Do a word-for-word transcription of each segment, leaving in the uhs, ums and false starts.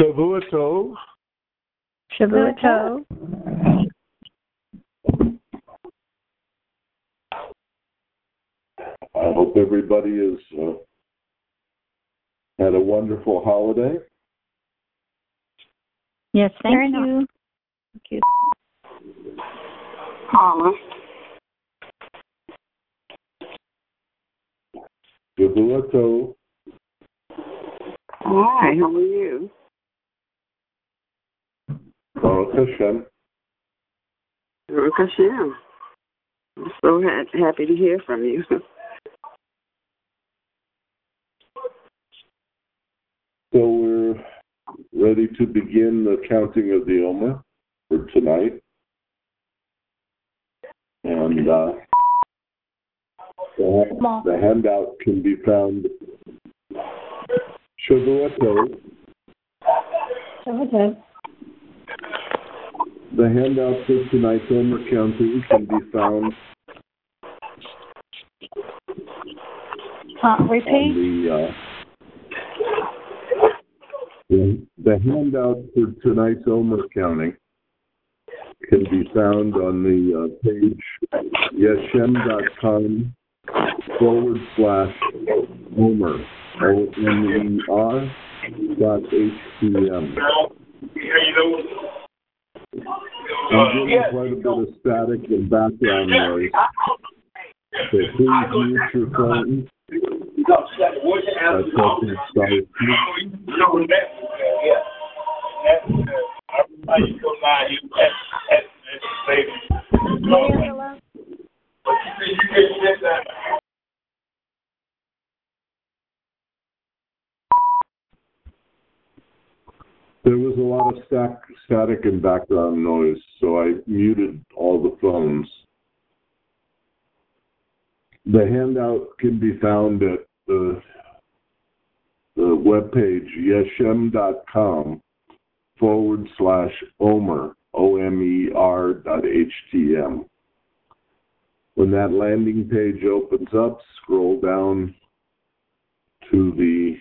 Shavua Tov. Shavua Tov. I hope everybody has uh, had a wonderful holiday. Yes, thank Very you. nice. Thank you. Paula. Shavua Tov. Hi, how are you? Baruch Hashem. Baruch Hashem. I'm so ha- happy to hear from you. So we're ready to begin the counting of the Omer for tonight. And uh, the, the handout can be found. Shavua Tov. Shavua Tov. The handout for tonight's Omer counting can be found Uh, repeat. on the, uh, the the handout for tonight's Omer counting can be found on the uh, page yeshem.com forward slash Omer, O M E R dot H T M. I'm getting quite a bit of static and background noise. So please mute your phone by pressing star There was a lot of stack, static and background noise, so I muted all the phones. The handout can be found at the, the webpage yeshem.com forward slash Omer, O M E R dot H T M. When that landing page opens up, scroll down to the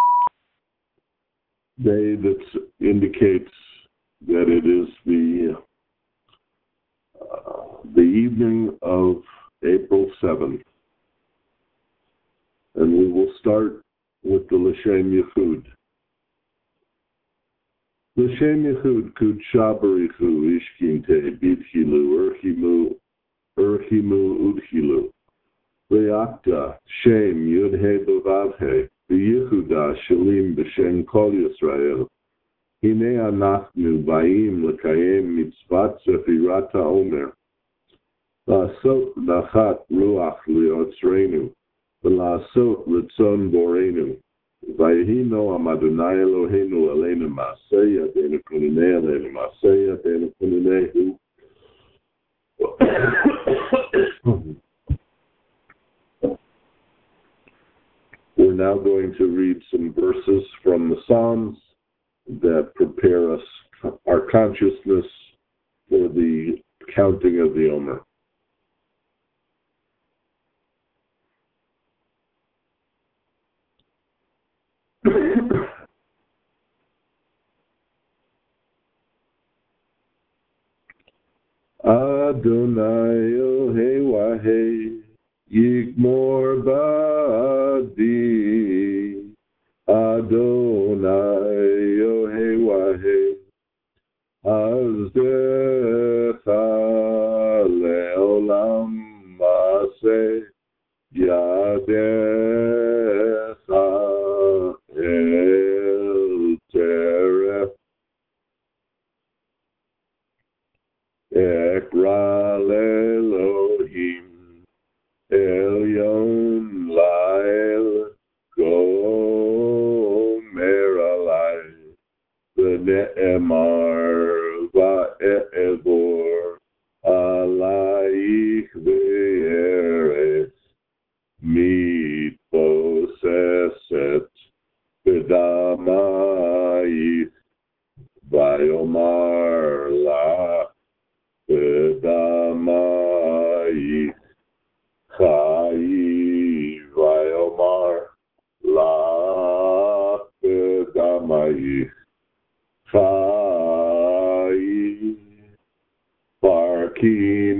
day that indicates that it is the uh, the evening of April seventh. And we will start with the L'Shem Yichud. L'Shem Yichud kud shabarichu ishkinte bidchilu urchimu urchimu udchilu reakta shem yudhe bavavhe v'yichuda shalim b'shem kol Yisrael hine anachnu ba'im l'kayem mitzvat sefirat ha'omer לעשות נחת רוח ליוצרנו, ולעשות רצון בורנו. ויהי נועם אדוני אלוהינו עלינו מעשה ידינו כונני עלינו מעשה ידינו כוננהו. We're now going to read some verses from the Psalms that prepare us, our consciousness, for the counting of the Omer. Adonai Ohei Wahei Yigmor Badi Adonai Ohei Wahei Azdecha Leolam Maseh Yadecha El Teref Ekra Elohim Elyon Lael Gomer Alai V'ne'emar Va'e'evor Alaich V'eretz Mitposeset V'damayich Vayomar La V'damayich Chai Vayomar La V'damayich Chai Barki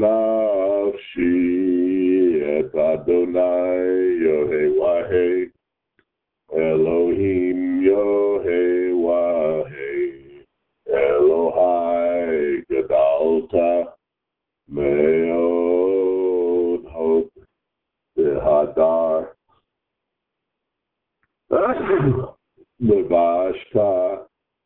Nafshi Et Adonai Yohei Elohim Yohei Wahei Elohai Gadalta Meod Hope Hadar Levashta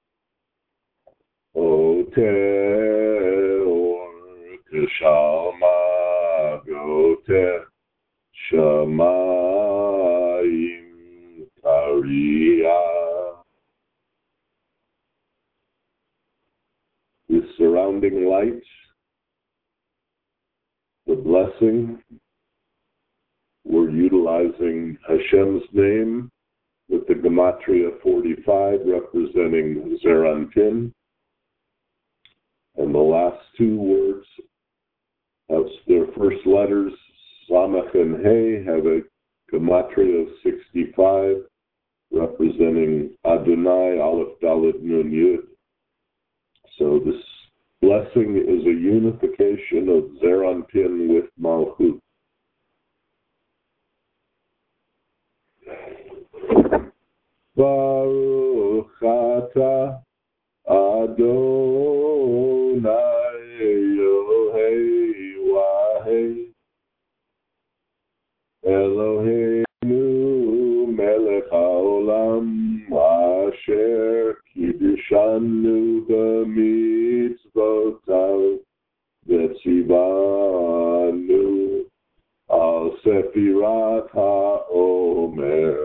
Oter Kishalma Goter Shamayim Tariya. The surrounding lights, the blessing, we're utilizing Hashem's name with the Gematria forty-five representing Zeranpin. And the last two words have their first letters, Samach and Hey, have a Gematria of sixty-five representing Adonai, Aleph, Dalet, Nun, Yud. So this blessing is a unification of Zeranpin with Malchut. Baruch atah Adonai Elohei Wahei Eloheinu melech haolam asher kiddishanu b'mitzvotav v'tzivanu al sefirat ha'omer.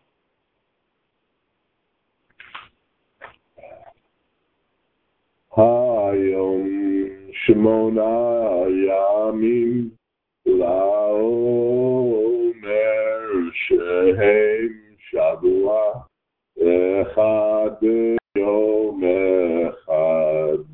Hayom Shemona Yamim Laomer Shehem Shavua Echad Yom Echad.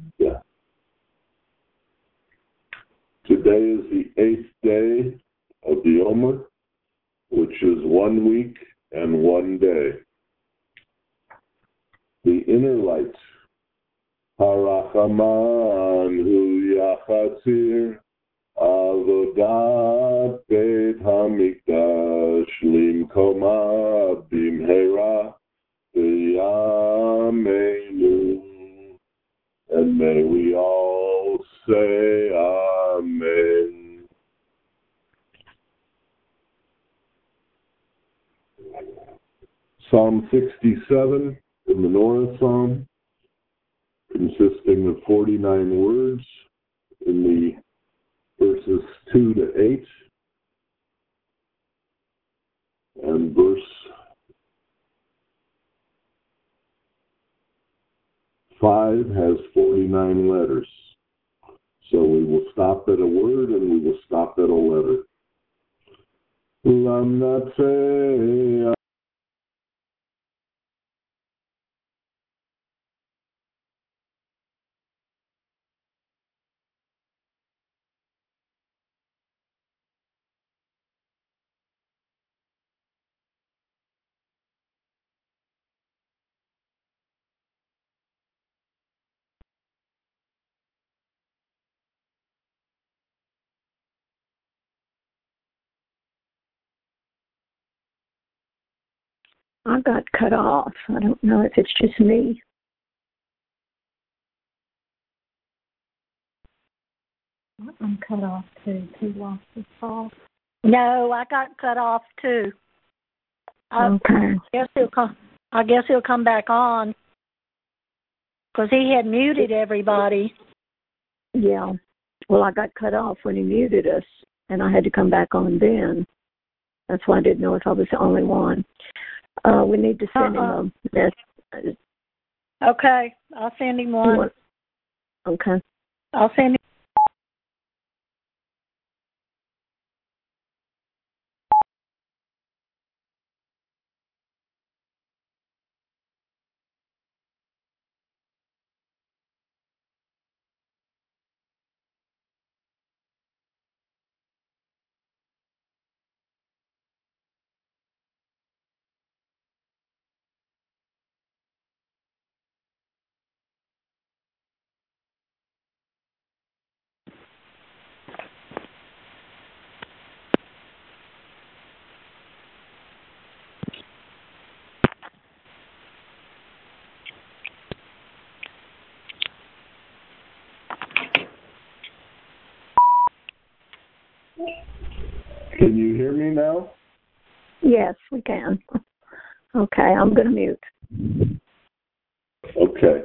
Today is the eighth day of the Omer, which is one week and one day. The inner light, Harachaman hu yachatzir avodat beit hamikdash limkoma bimhera b'yameinu. And may we all say Amen. Psalm sixty-seven, the Menorah Psalm, consisting of forty-nine words in the verses two to eight, and verse five has forty-nine letters. So we will stop at a word and we will stop at a letter. Lamnatzeh I got cut off. I don't know if it's just me. I'm cut off too. Two lost this call. No, I got cut off too. I Okay. guess he'll come. I guess he'll come back on because he had muted everybody. Yeah. Well, I got cut off when he muted us, and I had to come back on then. That's why I didn't know if I was the only one. Uh, we need to send Uh-uh. him a message. Okay, I'll send him one. Okay. I'll send him. Can you hear me now? Yes, we can. Okay, I'm going to mute. Okay.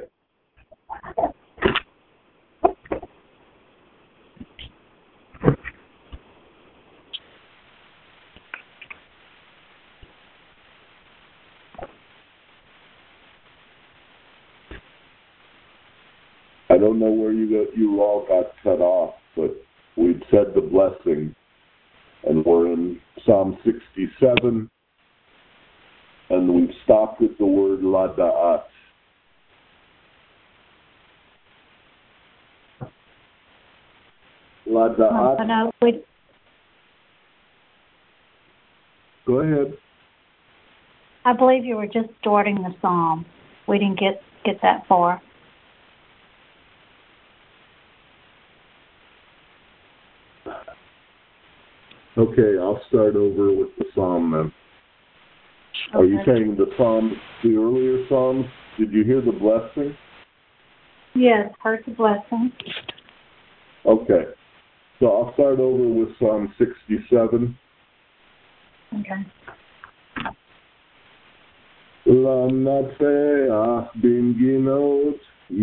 I don't know where you got, you all got cut off, but we'd said the blessing, and we're in Psalm sixty-seven, and we've stopped at the word lada'at. Lada'at. Uh, no, we, Go ahead. I believe you were just starting the psalm. We didn't get, get that far. Okay, I'll start over with the psalm then. Are you Okay. saying the psalm, the earlier psalms? Did you hear the blessing? Yes, heard the blessing. Okay, so I'll start over with Psalm sixty-seven. Okay. Lamnatseach b'mginot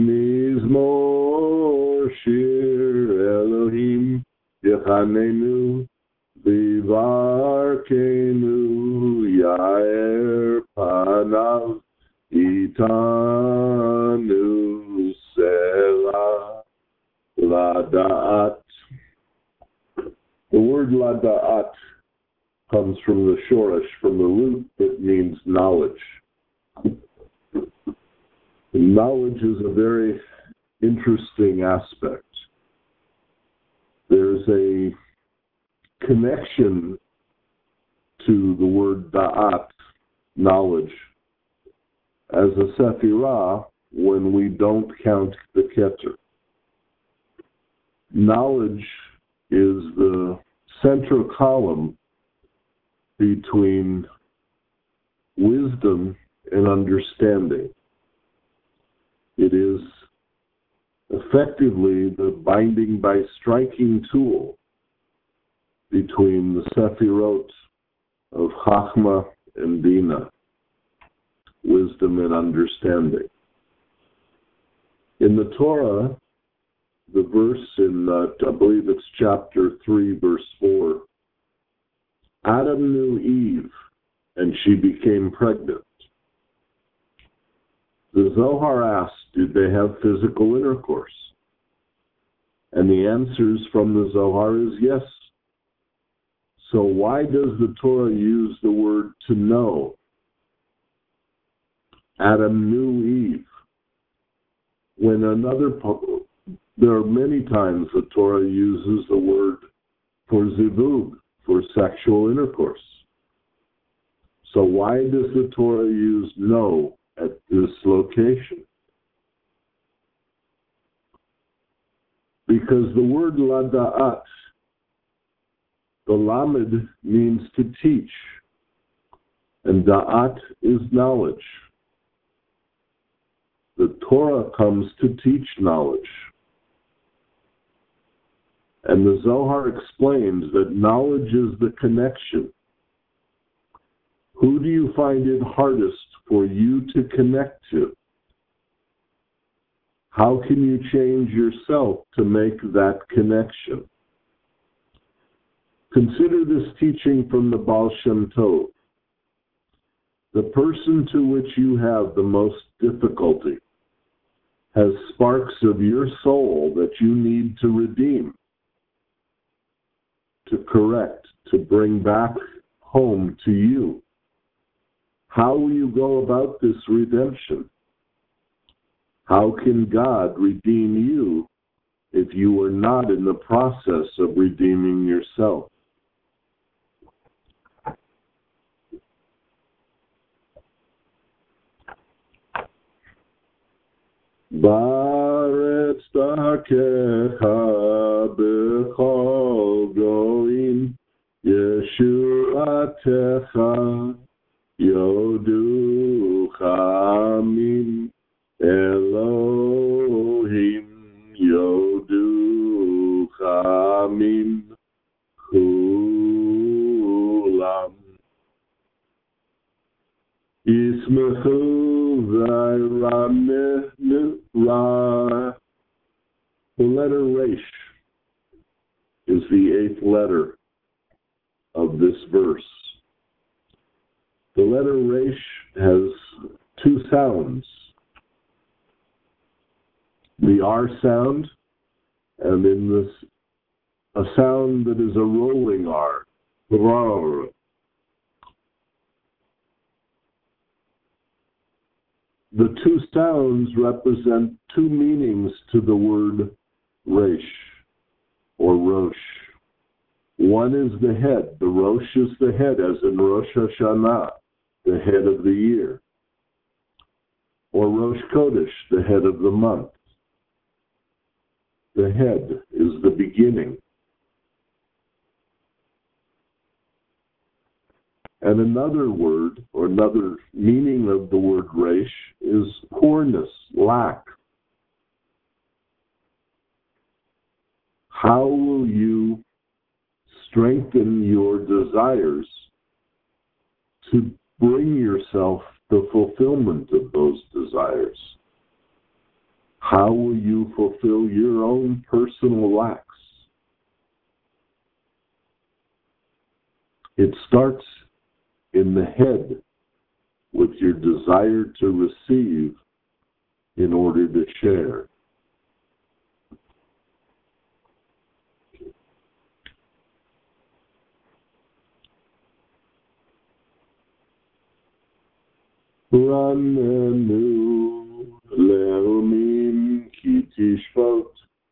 mizmor shir Elohim yechanenu v'yivarkenu yair panav itanu selah lada'at. The word lada'at comes from the shoresh, from the root that means knowledge. Knowledge is a very interesting aspect. There's a connection to the word da'at, knowledge, as a sephirah when we don't count the keter. Knowledge is the central column between wisdom and understanding. It is effectively the binding by striking tool between the sephirot of Chachma and Bina, wisdom and understanding. In the Torah, the verse in, uh, I believe it's chapter three, verse four, Adam knew Eve, and she became pregnant. The Zohar asked, did they have physical intercourse? And the answers from the Zohar is yes. So why does the Torah use the word to know? Adam knew Eve. When another, there are many times the Torah uses the word for zivug, for sexual intercourse. So why does the Torah use know at this location? Because the word lada'at, the lamed means to teach, and da'at is knowledge. The Torah comes to teach knowledge. And the Zohar explains that knowledge is the connection. Who do you find it hardest for you to connect to? How can you change yourself to make that connection? Consider this teaching from the Baal Shem Tov. The person to which you have the most difficulty has sparks of your soul that you need to redeem, to correct, to bring back home to you. How will you go about this redemption? How can God redeem you if you are not in the process of redeeming yourself? Baretz dakecha b'chol goim yeshuatecha yodu chamim Elohim yodu chamim hu Yismechu v'rameh ra. The letter Resh is the eighth letter of this verse. The letter Resh has two sounds. The R sound, and in this, a sound that is a rolling R. Rar. The two sounds represent two meanings to the word Resh or Rosh. One is the head. The Rosh is the head, as in Rosh Hashanah, the head of the year. Or Rosh Chodesh, the head of the month. The head is the beginning. And another word, or another meaning of the word Resh, is poorness, lack. How will you strengthen your desires to bring yourself the fulfillment of those desires? How will you fulfill your own personal lacks? It starts in the head with your desire to receive in order to share. Ranenu leumim ki tishvot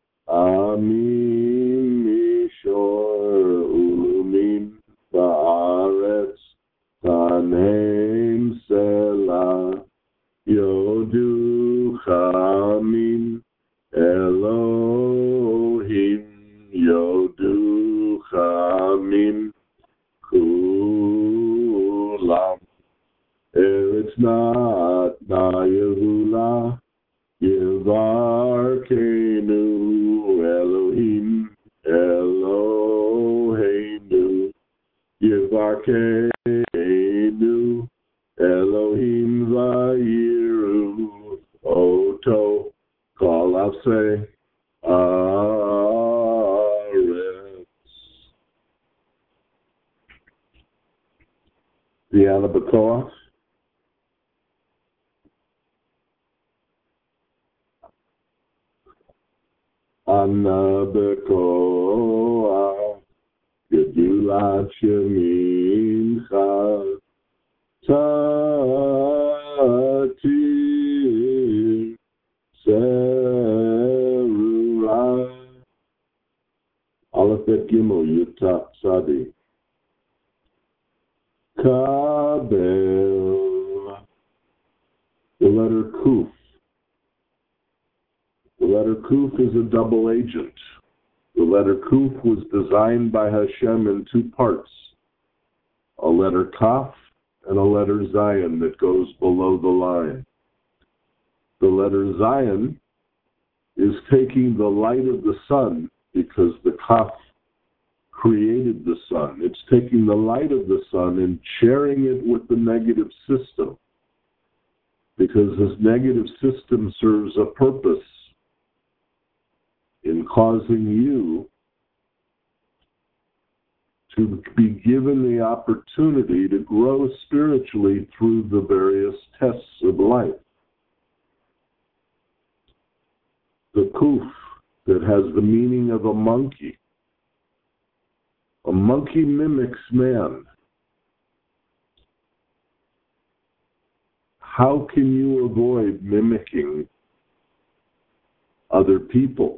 amim mishor ulumim ba'aretz tanem selah yodu chamim Elohim yodu chamim kulam. Eretz not na Yehulah, Yevarkenu Elohim, Eloheinu, Yevarkenu Elohim Vayiru Oto, Kol Aseh Aretz. Diana Bakoff. Anna Bekoah, Gedulat Shemincha, Tatir, Serura, Aleph Bet Gimel, Yutah Sadi, Kabel, the letter Kuf. The letter Kuf is a double agent. The letter Kuf was designed by Hashem in two parts, a letter Kaf and a letter Zion that goes below the line. The letter Zion is taking the light of the sun because the Kaf created the sun. It's taking the light of the sun and sharing it with the negative system because this negative system serves a purpose in causing you to be given the opportunity to grow spiritually through the various tests of life. The Kuf that has the meaning of a monkey. A monkey mimics man. How can you avoid mimicking other people?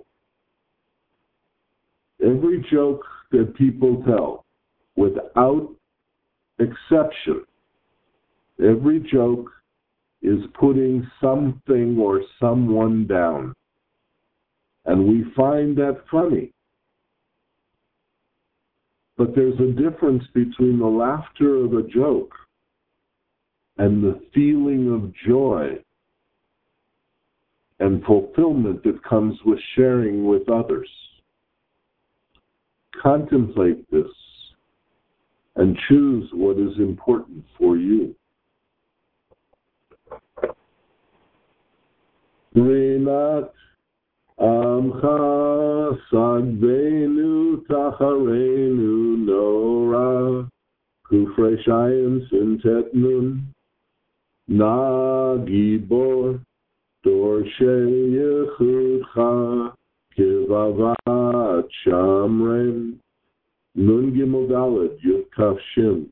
Every joke that people tell, without exception, every joke is putting something or someone down. And we find that funny. But there's a difference between the laughter of a joke and the feeling of joy and fulfillment that comes with sharing with others. Contemplate this and choose what is important for you. Nat Amcha Sagvenu Tacharenu Nora Kufre Shayin Sintet Nun Na Gibor Dorshe Yechudcha Kivavat Shamren Nun Gimel Dalet Yud Kaf Shin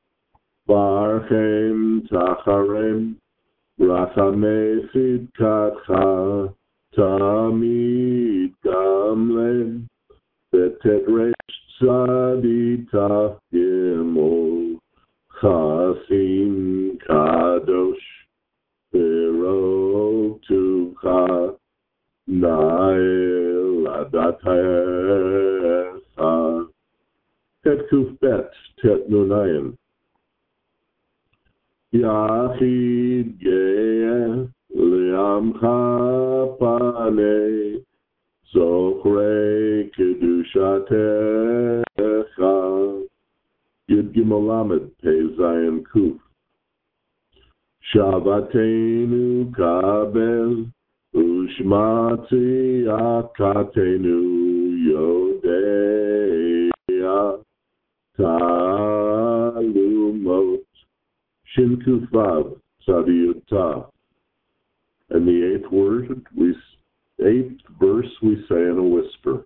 Barchem Tacharem Rachamei Chidkatcha Tamid Gamlem Betet Resh Tzadita Gimel Chasim Kadosh Bero Tucha Nael Adatecha Tet Kuf Bet Tet Nunayin Yachid Ge'eh Le'amcha Panei Zochre Kedushatecha Yud Gimel Lamed Pei Zayin Kuf Shavatenu Kabel Ushmati Akatenu Yodeya Talumot Shin Kufav Tzadiyutah. And the eighth word, we eighth verse, we say in a whisper.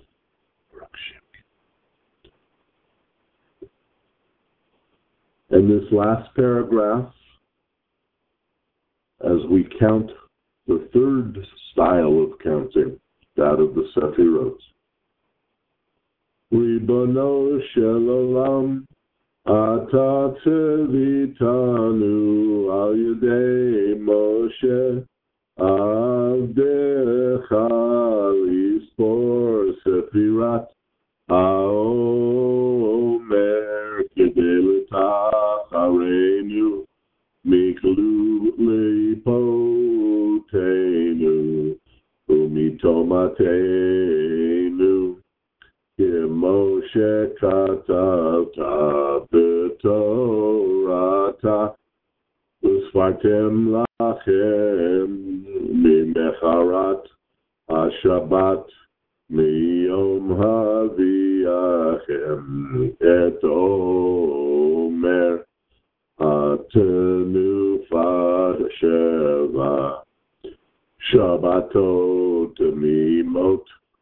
And this last paragraph, as we count the third style of counting, that of the Sefirot. Ribono shel olam Ata tzevitanu al yedei Moshe avdecha lispor sefirat haomer kedei l'tacharenu miklu lipotenu umitomatenu Moshe katavta b'torata usfartem lachem mimecharat hashabat miyom haviachem et omer atenu fasheva shabbatot mimot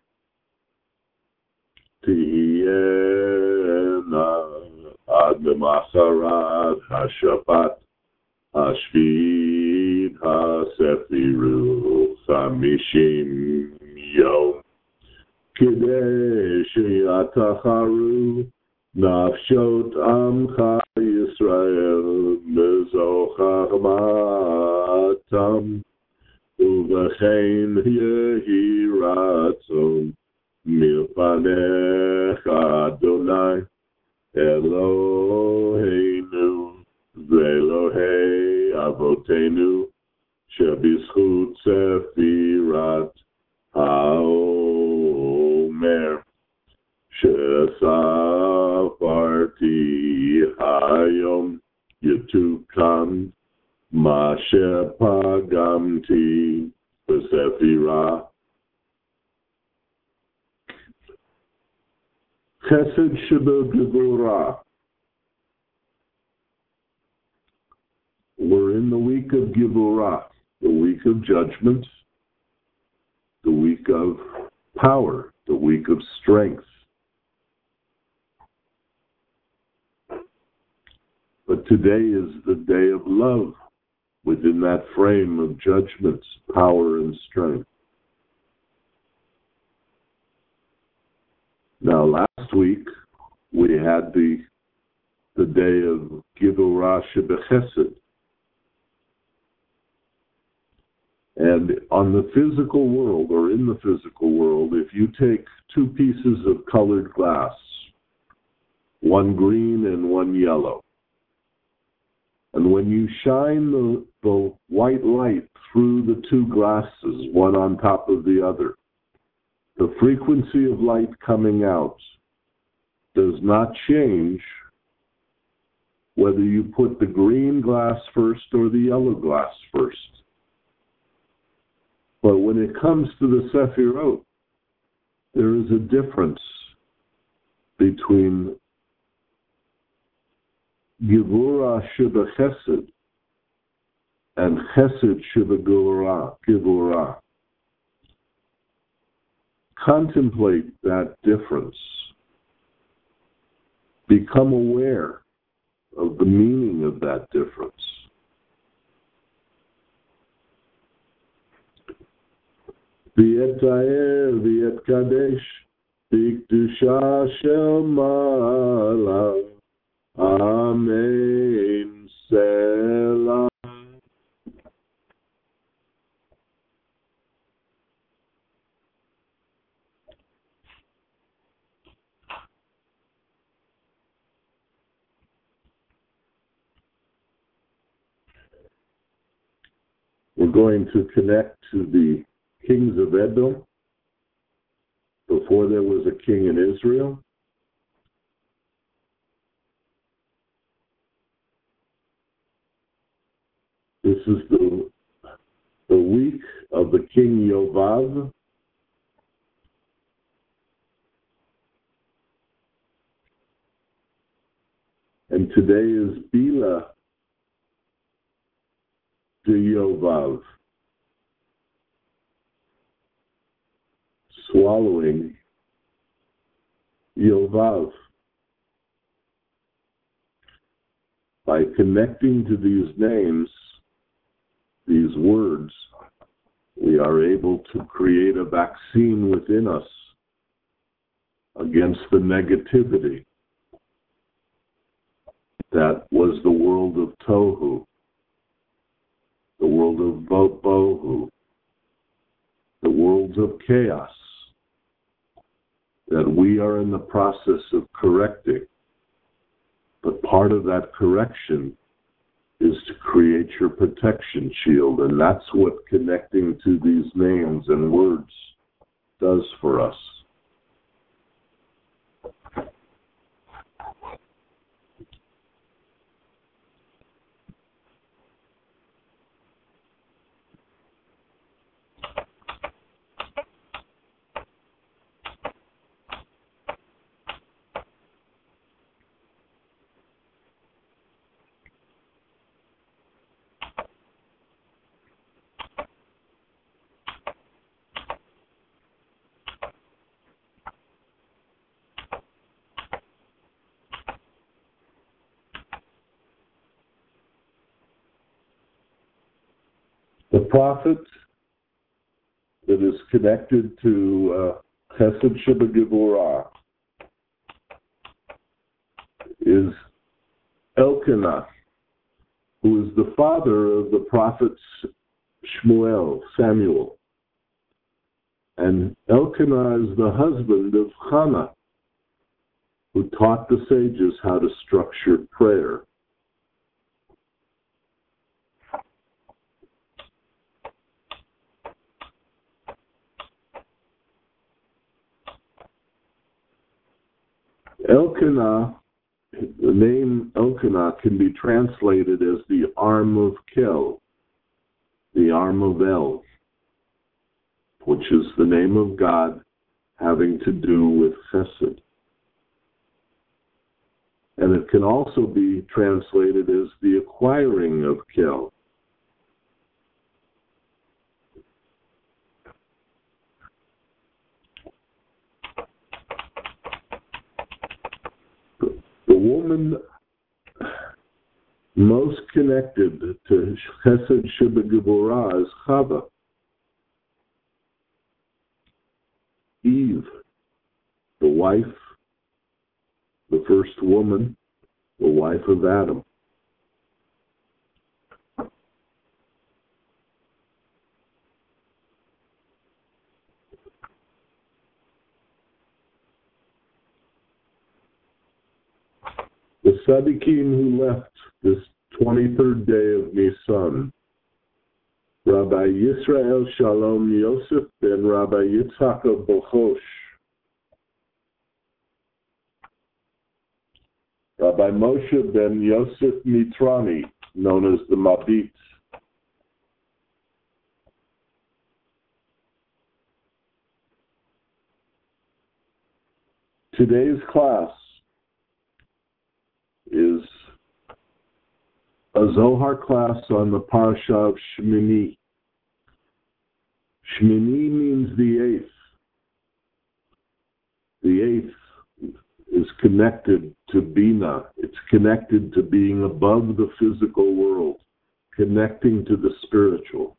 Tiyena ad macharat hashabat hashvid hasefiru chamishim yom kidei sheyatacharu nafshot amcha Yisrael mezochachmatam uvechein yehi ratzon Milpanecha Adonai Eloheinu Ve'Elohei Avotenu Shebizchut Sefirat HaOmer Shesafarti Hayom Yetukan Mashe Pagamti B'Sefirah Chesed Shebegevurah. We're in the week of Gevurah, the week of judgment, the week of power, the week of strength. But today is the day of love within that frame of judgment, power, and strength. Now, last week, we had the the day of Gevurah Shebechesed. And on the physical world, or in the physical world, if you take two pieces of colored glass, one green and one yellow, and when you shine the, the white light through the two glasses, one on top of the other, the frequency of light coming out does not change whether you put the green glass first or the yellow glass first. But when it comes to the Sefirot, there is a difference between Gevurah Sheba Chesed and Chesed Sheba Gevurah. Contemplate that difference. Become aware of the meaning of that difference. V'et ta'er v'et kadesh v'kedusha shel ma'ala. Amen. Selah. We're going to connect to the kings of Edom before there was a king in Israel. This is the, the week of the king Yovav. And today is Bila de Yovav, swallowing Yovav. By connecting to these names, these words, we are able to create a vaccine within us against the negativity that was the world of Tohu, the world of Bohu, the world of chaos that we are in the process of correcting. But part of that correction is to create your protection shield, and that's what connecting to these names and words does for us. The prophet that is connected to uh, Chesed Sheba Gevurah is Elkanah, who is the father of the prophets Shmuel, Samuel. And Elkanah is the husband of Hannah, who taught the sages how to structure prayer. Elkanah, the name Elkanah can be translated as the arm of Kel, the arm of El, which is the name of God having to do with Chesed. And it can also be translated as the acquiring of Kel. The woman most connected to Chesed Sheba Gevurah is Chava, Eve, the wife, the first woman, the wife of Adam. The Tzaddikim who left this twenty-third day of Nisan, Rabbi Yisrael Shalom Yosef ben Rabbi Yitzhak of Bochosh, Rabbi Moshe ben Yosef Mitrani, known as the Mabit, Today's class is a Zohar class on the Parasha of Shmini. Shmini means the eighth. The eighth is connected to Bina. It's connected to being above the physical world, connecting to the spiritual.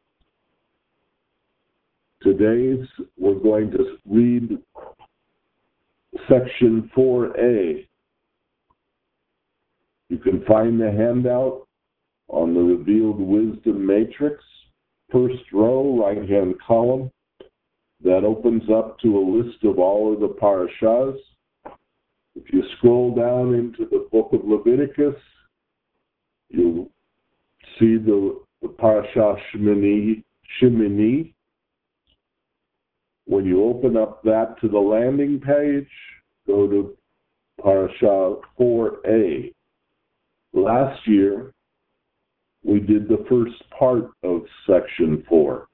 Today's, we're going to read section four A. You can find the handout on the Revealed Wisdom Matrix, first row, right-hand column. That opens up to a list of all of the parashas. If you scroll down into the book of Leviticus, you'll see the, the parasha Shemini, Shemini. When you open up that to the landing page, go to parasha four A. Last year, we did the first part of section four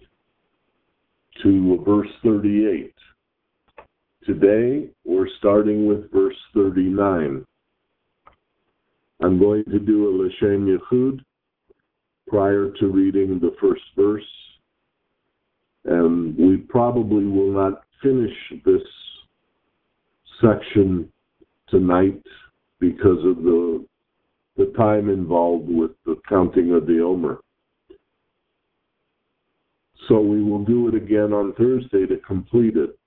to verse thirty-eight. Today, we're starting with verse thirty-nine. I'm going to do a L'Shem Yichud prior to reading the first verse, and we probably will not finish this section tonight because of the the time involved with the counting of the Omer. So we will do it again on Thursday to complete it.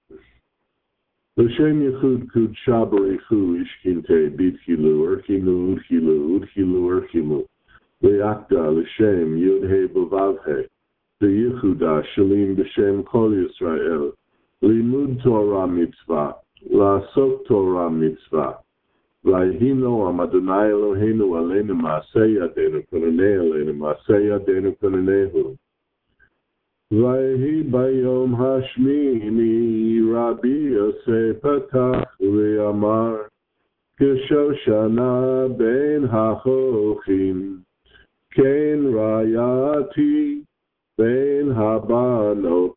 L'Shem Yichud Kudsha Barechu Ishkinte Bitchilu Erchilu Udchilu Udchilu Erchilu Le'akda L'Shem Yud-He B'Vav-He Le'yichuda Shalim B'Shem Kol Yisrael Limud Torah Mitzvah La'asok Torah Mitzvah V'ayhino am Adonai Eloheinu aleinu ma'aseh yadeinu konanei aleinu ma'aseh yadeinu konanehu. V'ayhi bayom hashmini Rabbi Yosef patach ve'amar Kishoshana ben hachochim Ken rayati ben habanot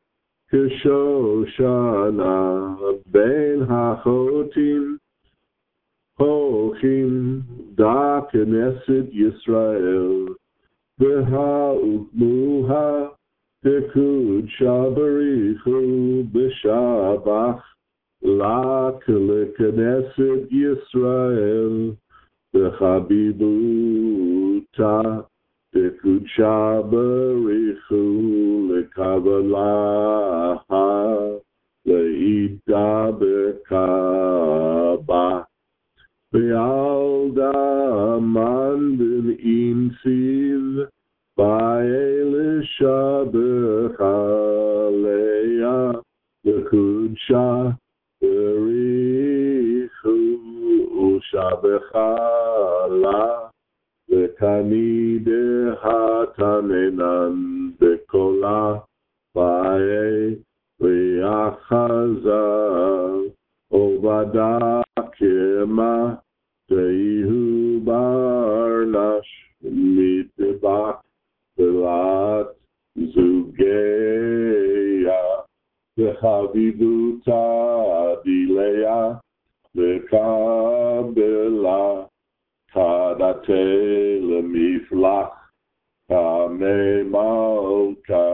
Kishoshana ben hachotim Hochim da Knesset Yisrael V'ha'ukmuha Tekud Shabarichu B'Shabach Lak L'Knesset Yisrael V'chabibuta Tekud Shabarichu L'Kavalaha L'Ida B'Kabah Be'alda mandin insiv ba'elisha b'chaleya b'kudsha b'richu usha b'chala b'kanide hatanenan b'kola ba'e v'yachaza ovada kema Tehu barnash mitbach velat zugeya vechavivuta dileya vekabela kadate lemiflach kame malka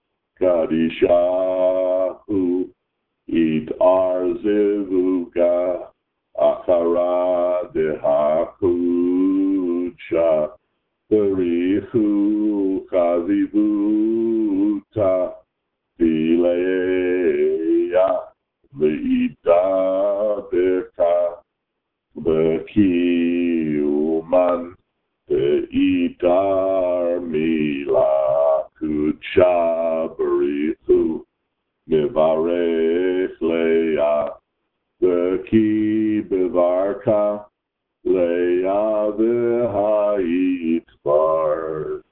kadishahu it arzivuga Achara dehakucha Berichu chazivuta Dileya Ve'ita berka Bekiuman Ve'itar mila Kucha Berichu Mevarech leya Ki bevarka leya v'ha'it bar.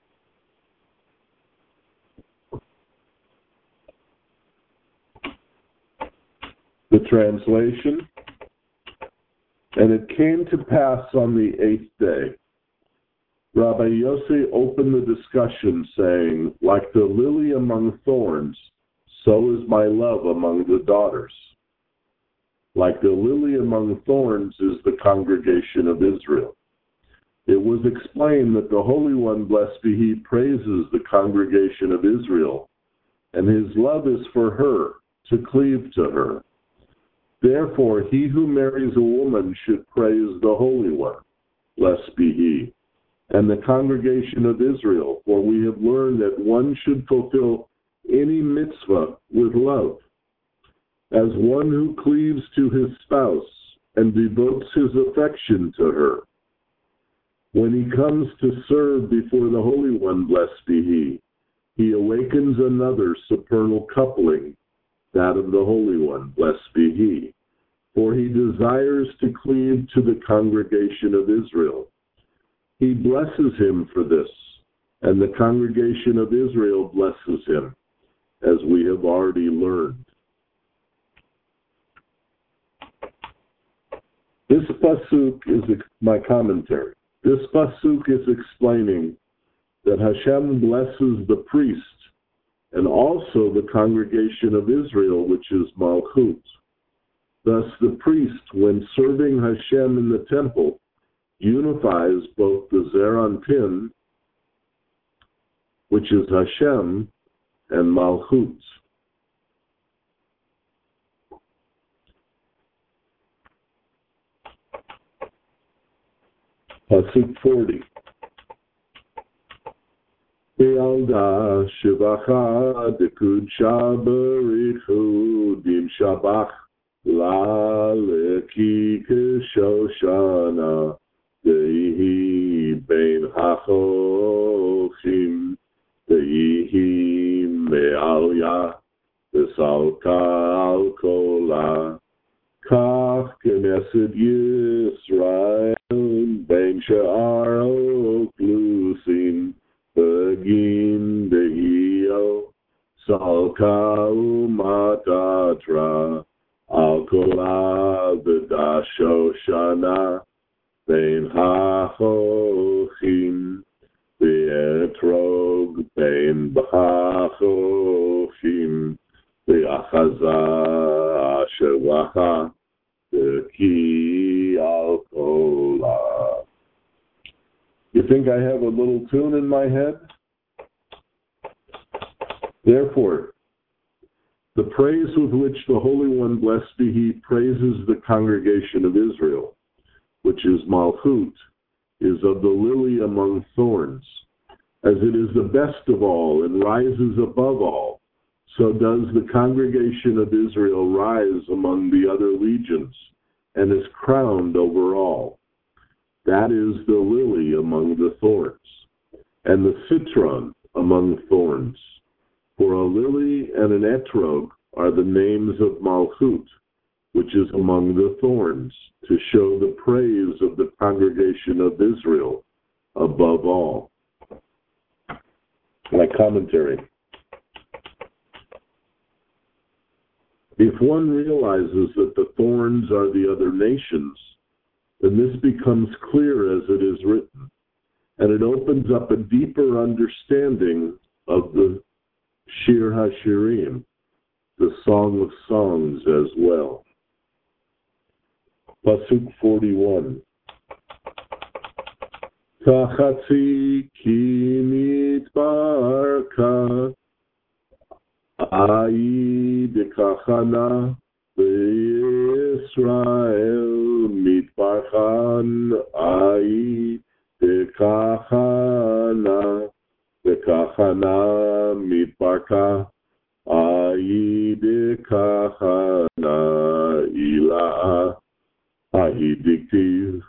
The translation. And it came to pass on the eighth day. Rabbi Yossi opened the discussion, saying, like the lily among thorns, so is my love among the daughters. Like the lily among thorns is the congregation of Israel. It was explained that the Holy One, blessed be He, praises the congregation of Israel, and His love is for her, to cleave to her. Therefore, he who marries a woman should praise the Holy One, blessed be He, and the congregation of Israel, for we have learned that one should fulfill any mitzvah with love, as one who cleaves to his spouse and devotes his affection to her. When he comes to serve before the Holy One, blessed be He, he awakens another supernal coupling, that of the Holy One, blessed be He, for he desires to cleave to the congregation of Israel. He blesses him for this, and the congregation of Israel blesses him, as we have already learned. This pasuk is my commentary. This pasuk is explaining that Hashem blesses the priest and also the congregation of Israel, which is Malchut. Thus, the priest, when serving Hashem in the temple, unifies both the Zeir Anpin, which is Hashem, and Malchut. Pasuk forty. Be'alda shivacha dekudsha berichu dim shabach la leki keshoshana dehi bein hachochim dehi me'alya v'salka al kola kach knesset Yisrael bein she'ar oklusin begin dehio salka umatatra al kola v'dasho shana bein hachochim v'etrog bein b'hachochim v'achaza shewacha v'ki al kola. You think I have a little tune in my head? Therefore, the praise with which the Holy One, blessed be He, praises the congregation of Israel, which is Malchut, is of the lily among thorns. As it is the best of all and rises above all, so does the congregation of Israel rise among the other legions and is crowned over all. That is the lily among the thorns, and the citron among thorns. For a lily and an etrog are the names of Malchut, which is among the thorns, to show the praise of the congregation of Israel above all. My commentary. If one realizes that the thorns are the other nations, then this becomes clear as it is written, and it opens up a deeper understanding of the Shir HaShirim, the Song of Songs as well. Pasuk forty-one. Tachatzi ki mitbarka ai dekachana Israel mitbarchan ai dekachana dekachana mitbarka ai dekachana ila ai diktiv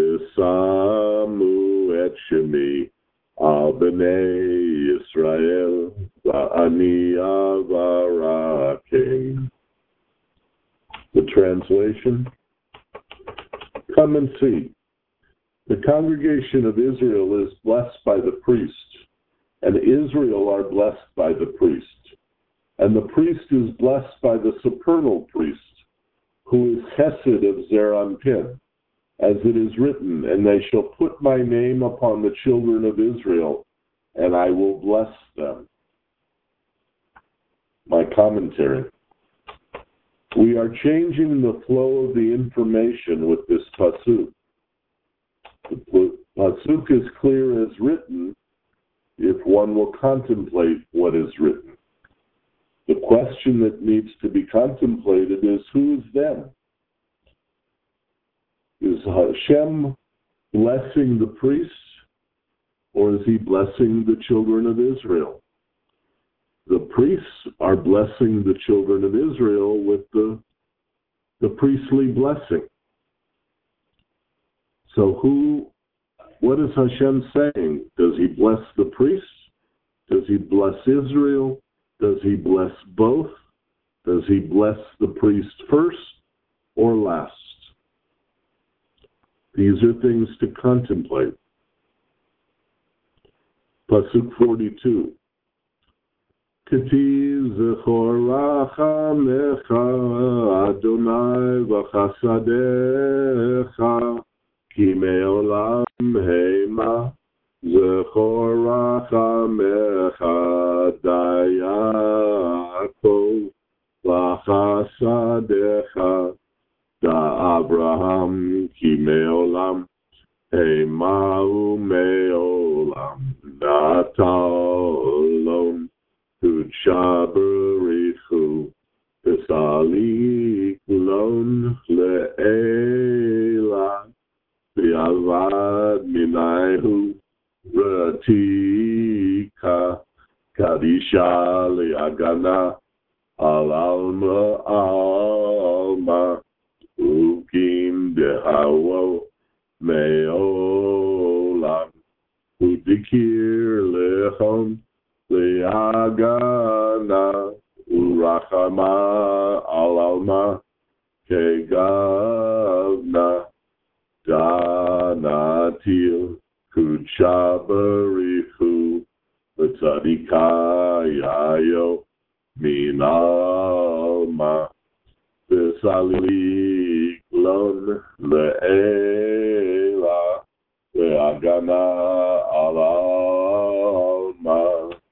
v'samu et shemi al b'nei Israel va'ani avarakein. The translation. Come and see. The congregation of Israel is blessed by the priest, and Israel are blessed by the priest. And the priest is blessed by the supernal priest, who is Chesed of Zeir Anpin, as it is written, and they shall put my name upon the children of Israel, and I will bless them. My commentary. We are changing the flow of the information with this pasuk. The pasuk is clear as written if one will contemplate what is written. The question that needs to be contemplated is, who is them? Is Hashem blessing the priests, or is he blessing the children of Israel? The priests are blessing the children of Israel with the, the priestly blessing. So who, what is Hashem saying? Does he bless the priests? Does he bless Israel? Does he bless both? Does he bless the priest first or last? These are things to contemplate. Pasuk forty-two. K'ti zechor rachamecha Adonai v'chasadecha ki me'olam heima zechor rachamecha dayakov v'chasadecha da Abraham ki me'olam heima u'me'olam natalon Kudshabarichu Pesalik Lon Le'ela Bi'avad Minahu Ratika Kadisha Li'agana Al-Alma Alma Ukim Dehawo Me'olam Udikir Lechon Le'agana urachama alalma kegavna danatil kudshabarichu v'tzadikayayo minalma v'saliklon le'ela le'agana alalma.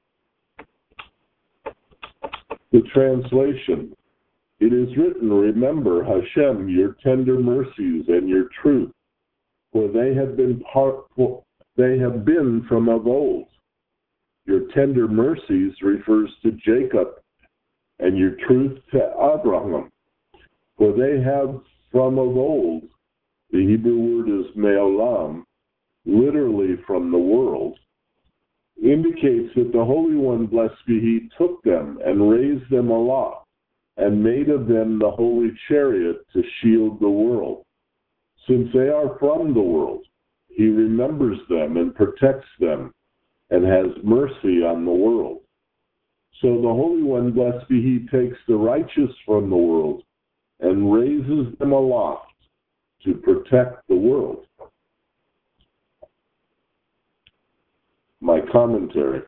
The translation: it is written, remember, Hashem, your tender mercies and your truth, for they have been part, they have been from of old. Your tender mercies refers to Jacob, and your truth to Abraham, for they have from of old. The Hebrew word is me'olam, literally from the world, indicates that the Holy One, blessed be He, took them and raised them aloft and made of them the holy chariot to shield the world. Since they are from the world, He remembers them and protects them and has mercy on the world. So the Holy One, blessed be He, takes the righteous from the world and raises them aloft to protect the world. My commentary.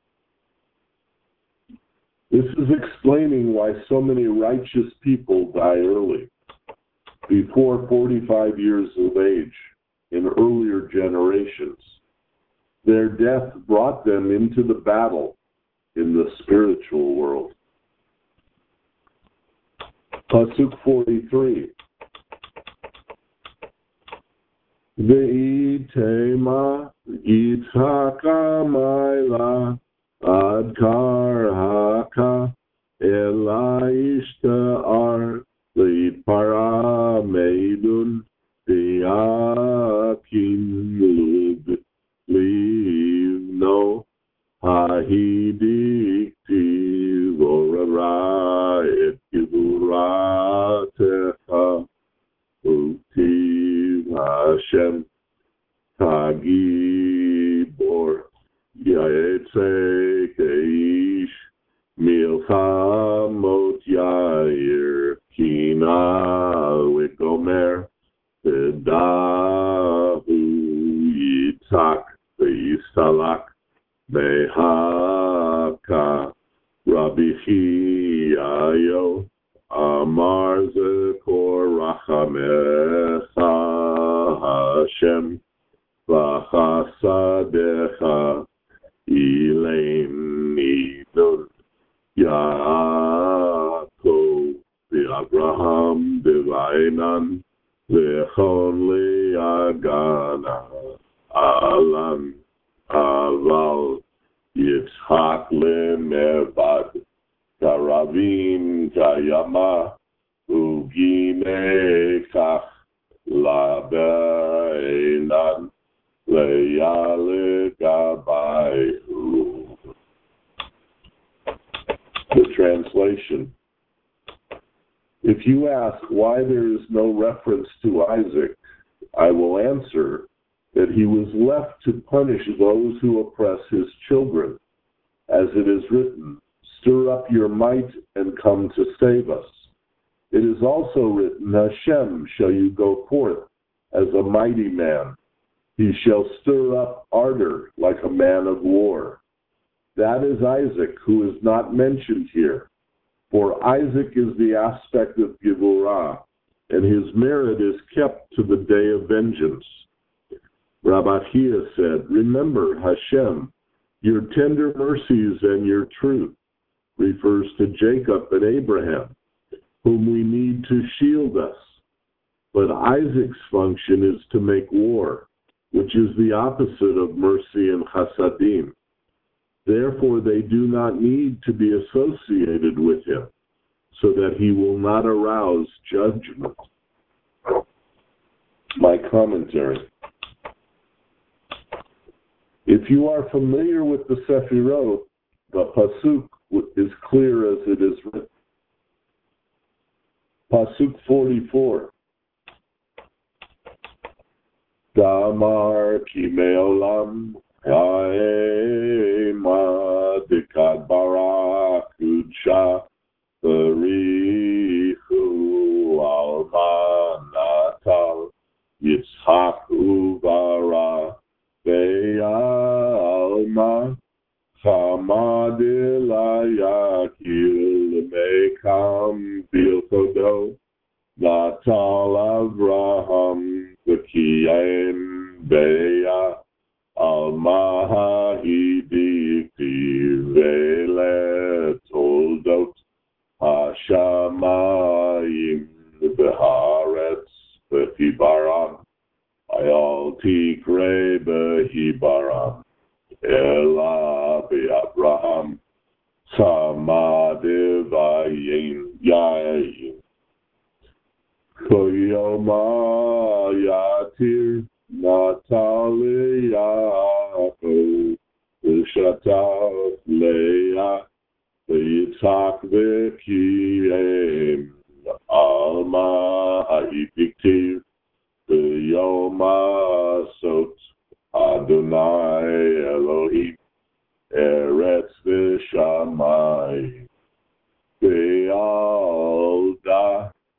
This is explaining why so many righteous people die early, before forty-five years of age, in earlier generations. Their death brought them into the battle in the spiritual world. Pasuk forty-three. Ve'itema Yitzhaka Maila Adkar Haka Elaishta Ar Leitpara Meidun Diakin Lub Livno Hahidikti Vorara Et Giburatecha Uktiv Hashem Tagibor Yaetze Keish Milchamot Yair Kina Wikomer Bedahu Yitzhak Beisalak Behaka Rabbi Chiyayo Amar Zekor Rachamecha Hashem V'chasadecha Ileim Nidon Yaakov V'Abraham Enan Lechon Leagana Alan Aval Yitzhak Lemevad Karavim Kayama Ugine Kach Labenan Leyale Gabayu. The translation. If you ask why there is no reference to Isaac, I will answer that he was left to punish those who oppress his children. As it is written, stir up your might and come to save us. It is also written, Hashem shall you go forth as a mighty man. He shall stir up ardor like a man of war. That is Isaac, who is not mentioned here. For Isaac is the aspect of Givorah, and his merit is kept to the day of vengeance. Rabbi Chia said, remember, Hashem, your tender mercies and your truth refers to Jacob and Abraham, whom we need to shield us. But Isaac's function is to make war, which is the opposite of mercy and chasadim. Therefore, they do not need to be associated with him, so that he will not arouse judgment. My commentary. If you are familiar with the Sefirot, the Pasuk is clear as it is written. Pasuk forty-four. Damar ki me'olam ha'ema dekad barak udsha berichu alma natal yitzhak uvara be'alma chamad elayakil mekam bilkodo natal Avraham V'kiyem beya alma hidikti ve'let toldot hashamayim b'haaretz b'hibaram ayal tikre b'hibaram ela b'Abraham samad v'ayin yayin Koyoma yatir natali yaakov v'shatav leah v'yitzhak v'kiyem alma ha'ipiktiv v'yoma sot Adonai Elohim eretz v'shamayim v'alda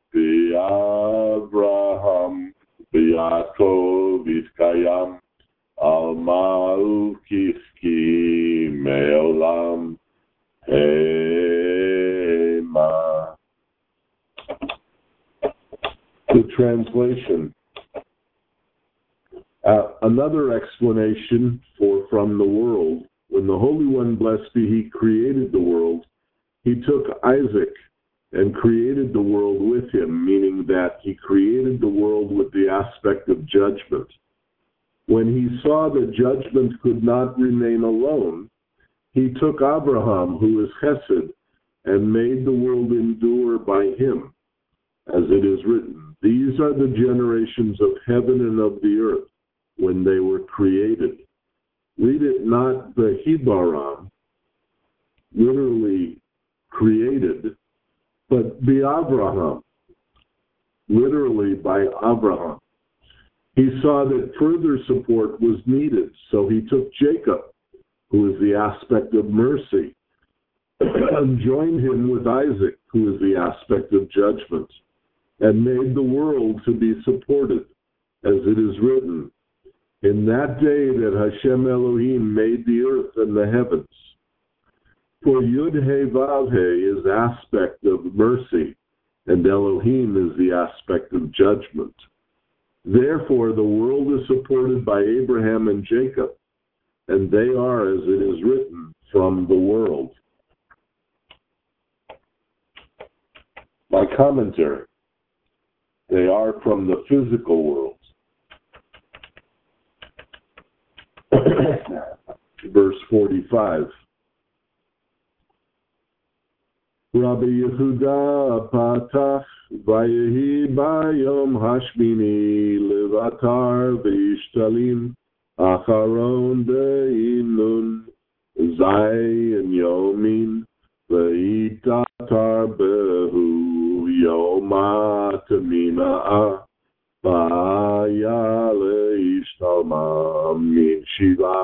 Abraham, Yaakov, Yitkayam, Alma Ukifki, Meolam, Hema. The translation. Uh, another explanation for from the world. When the Holy One, blessed be He, created the world, He took Isaac and created the world with him, meaning that he created the world with the aspect of judgment. When he saw that judgment could not remain alone, he took Abraham, who is Chesed, and made the world endure by him. As it is written, these are the generations of heaven and of the earth when they were created. Read it not the Hibaram, literally created, but be Abraham, literally by Abraham. He saw that further support was needed, so he took Jacob, who is the aspect of mercy, and joined him with Isaac, who is the aspect of judgment, and made the world to be supported, as it is written, in that day that Hashem Elohim made the earth and the heavens. For Yud-He-Vav-He is aspect of mercy, and Elohim is the aspect of judgment. Therefore, the world is supported by Abraham and Jacob, and they are, as it is written, from the world. My commentary. They are from the physical world. Verse forty-five. Rabbi Yehuda patach vayehi bayom hashmini levatar v'ishtalim acharon be'inun zayin yomin v'itatar behu yoma tamima'ah vaya le'ishtalma min shiva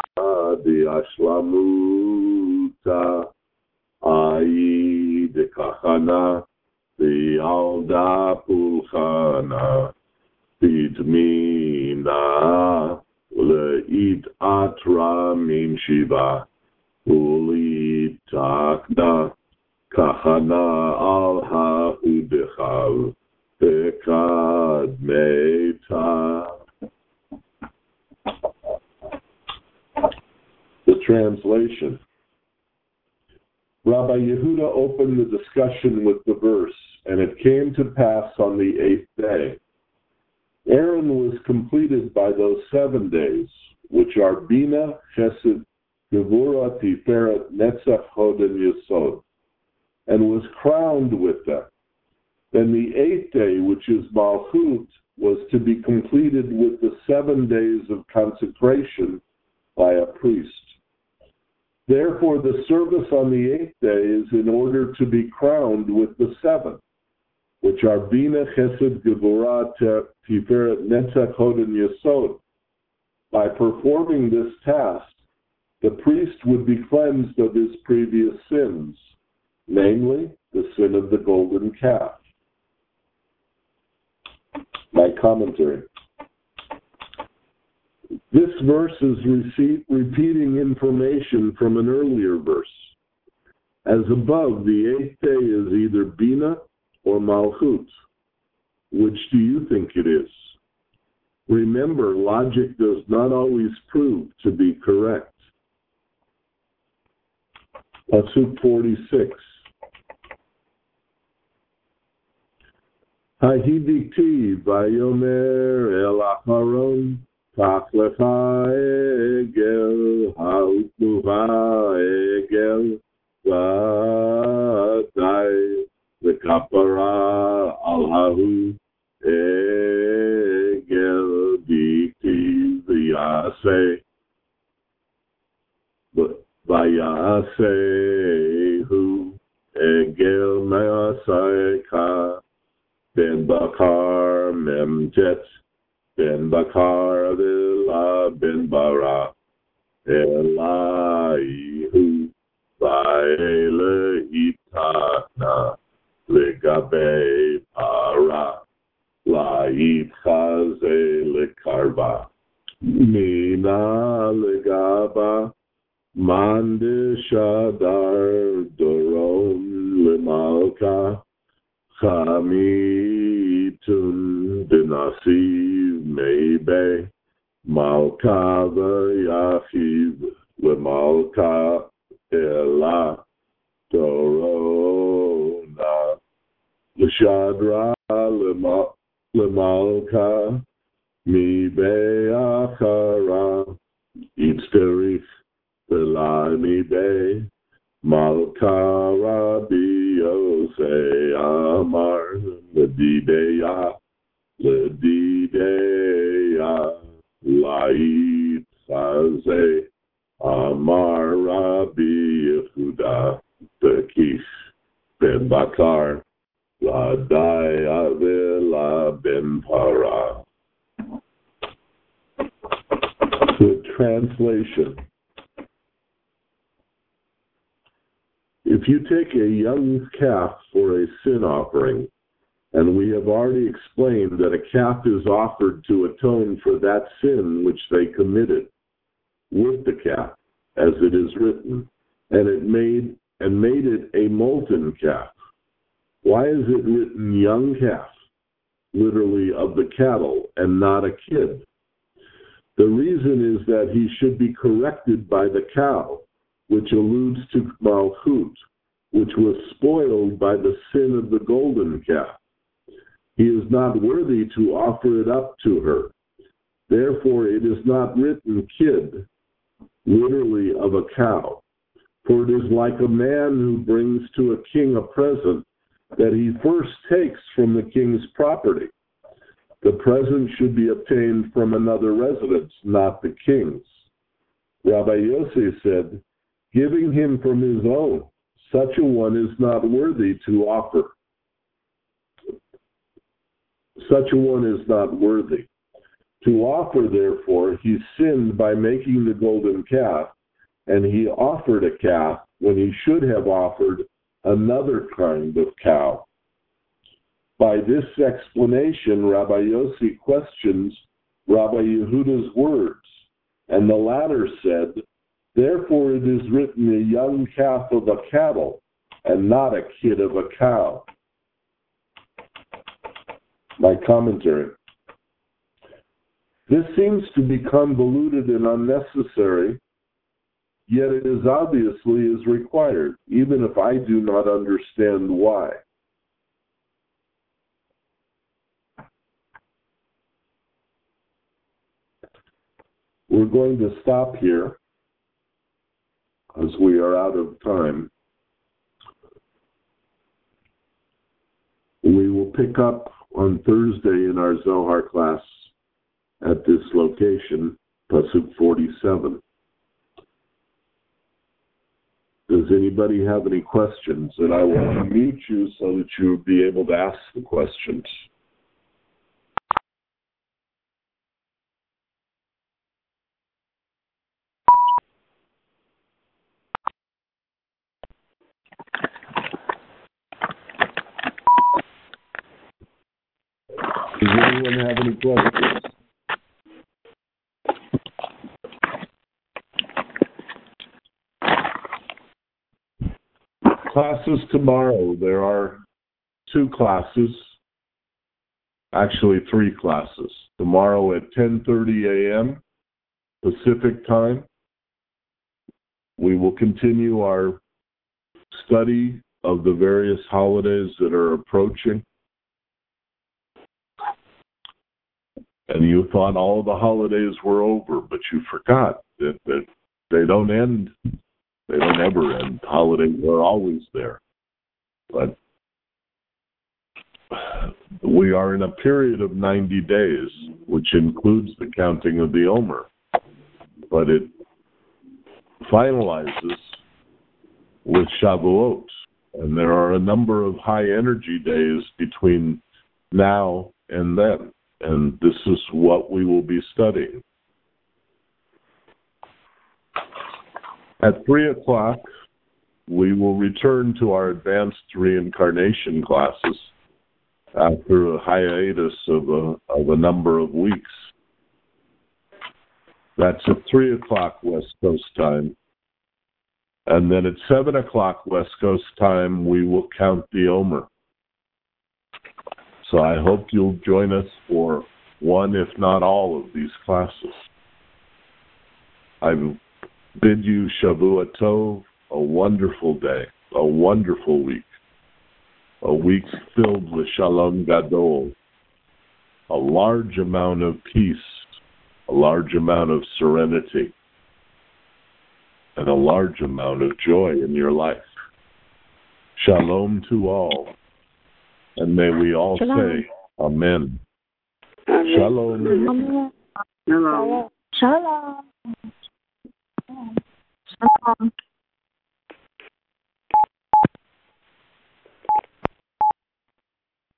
de'ashlamuta ayi dekachana ve'alda pulchana vidmina le'it atra min shiva ulit takna kachana al ha'udechal ekad meta. The translation. Rabbi Yehuda opened the discussion with the verse, and it came to pass on the eighth day. Aaron was completed by those seven days, which are Bina, Chesed, Gevurah, Tiferet, Netzach, Hod, and Yesod, and was crowned with them. Then the eighth day, which is Malchut, was to be completed with the seven days of consecration by a priest. Therefore, the service on the eighth day is in order to be crowned with the seven, which are Bina, Chesed, Gevurah, Tiferet, Netzach, Hod, and Yesod. By performing this task, the priest would be cleansed of his previous sins, namely the sin of the golden calf. My commentary. This verse is receipt, repeating information from an earlier verse. As above, the eighth day is either Bina or Malchut. Which do you think it is? Remember, logic does not always prove to be correct. Pasuk forty-six. Hahidikti vayomer el acharon kach lecha egel ha'utnuva egel v'atai v'kapara al hahu egel dikti v'yaseh v'yasehu egel me'asayka Ben Bakar Memjet, Ben Bakar Avila, Ben Bara, Elihu, Vaele Itana, Legabe Para, Lait Chaze Lekarba, Mina Legaba, Mande Shadar Doron Lemalka, Chamitun Dinasiv Mebe Malka Yachiv Lemalka Ela Dorona Leshadra Lemalka Mibe Achara Itzterich Belai Mibe Malka Rabbi Yosei Amar Ledideya Ledideya Lait Chaze Amar Rabbi Yehuda Bekish Ben Bakar Ladai Avila Ben Para. The translation. If you take a young calf for a sin offering, and we have already explained that a calf is offered to atone for that sin which they committed with the calf, as it is written, and it made and made it a molten calf. Why is it written young calf, literally of the cattle, and not a kid? The reason is that he should be corrected by the cow, which alludes to Malchut, which was spoiled by the sin of the golden calf. he is not worthy to offer it up to her. Therefore it is not written kid, literally of a cow. For it is like a man who brings to a king a present that he first takes from the king's property. The present should be obtained from another residence, not the king's. Rabbi Yossi said, giving him from his own, such a one is not worthy to offer. Such a one is not worthy. To offer, therefore, he sinned by making the golden calf, and he offered a calf when he should have offered another kind of cow. By this explanation, Rabbi Yossi questions Rabbi Yehuda's words, and the latter said, therefore it is written a young calf of a cattle, and not a kid of a cow. My commentary. This seems to be convoluted and unnecessary, yet it is obviously is required, even if I do not understand why. We're going to stop here as we are out of time. We will pick up on Thursday in our Zohar class at this location, Pasuk forty-seven. Does anybody have any questions? And I will unmute you so that you will be able to ask the questions. Does anyone have any questions? Classes tomorrow. There are two classes, actually three classes. Tomorrow at ten thirty a.m. Pacific time, we will continue our study of the various holidays that are approaching. And you thought all the holidays were over, but you forgot that, that they don't end. They don't ever end. Holidays are always there. But we are in a period of ninety days, which includes the counting of the Omer. But it finalizes with Shavuot. And there are a number of high-energy days between now and then. And this is what we will be studying. At three o'clock, we will return to our advanced reincarnation classes after a hiatus of a, of a number of weeks. That's at three o'clock West Coast time. And then at seven o'clock West Coast time, we will count the Omer. So I hope you'll join us for one, if not all, of these classes. I bid you Shavua Tov, a wonderful day, a wonderful week, a week filled with Shalom Gadol, a large amount of peace, a large amount of serenity, and a large amount of joy in your life. Shalom to all. And may we all Shalom. Say, Amen. Amen. Shalom. Shalom. Shalom. Shalom. Shalom.